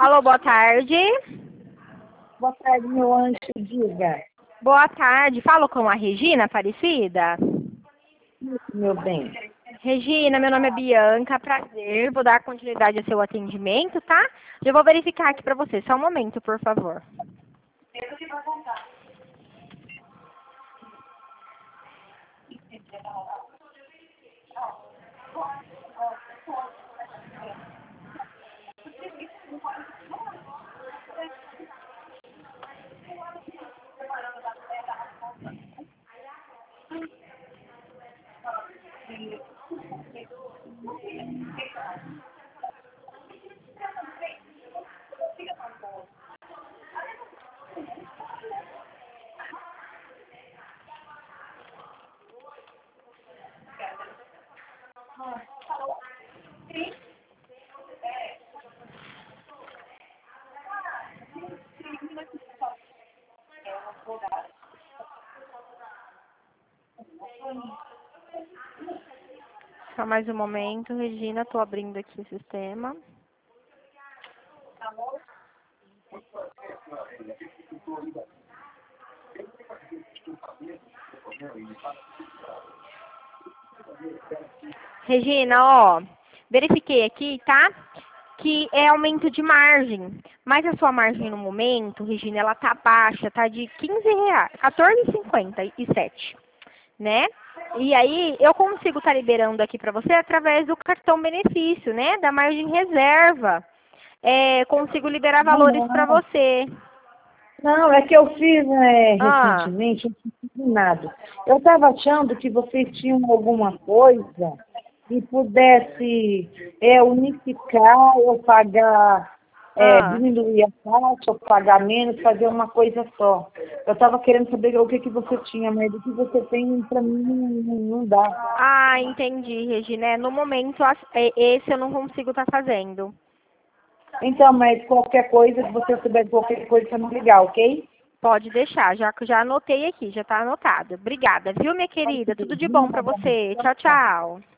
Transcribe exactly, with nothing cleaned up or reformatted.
Alô, boa tarde. Boa tarde, meu anjo, diga. Boa tarde. Falo com a Regina Aparecida? Meu bem. Regina, meu nome é Bianca, prazer. Vou dar continuidade ao seu atendimento, tá? Já vou verificar aqui pra você. Só um momento, por favor. Só mais um momento, Regina. Estou abrindo aqui o sistema. Regina, ó, verifiquei aqui, tá? Que é aumento de margem. Mas a sua margem no momento, Regina, ela tá baixa, tá de quinze reais, quatorze reais e cinquenta e sete, né? E aí, eu consigo estar liberando aqui para você através do cartão benefício, né? Da margem reserva. É, consigo liberar valores para Não, você. não, é que eu fiz é, Ah, recentemente um combinado. Eu estava achando que vocês tinham alguma coisa que pudesse é, unificar, eu pagar, é, ah. diminuir a taxa, eu pagar menos, fazer uma coisa só. Eu estava querendo saber o que, que você tinha, mas o que você tem para mim não, não dá. Ah, entendi, Regina. É, no momento, as- é, esse eu não consigo estar fazendo. Então, mas qualquer coisa, se você souber de qualquer coisa, você não ligar, ok? Pode deixar, já, já anotei aqui, já está anotado. Obrigada, viu, minha querida? Tudo de bom para você. Tchau, tchau.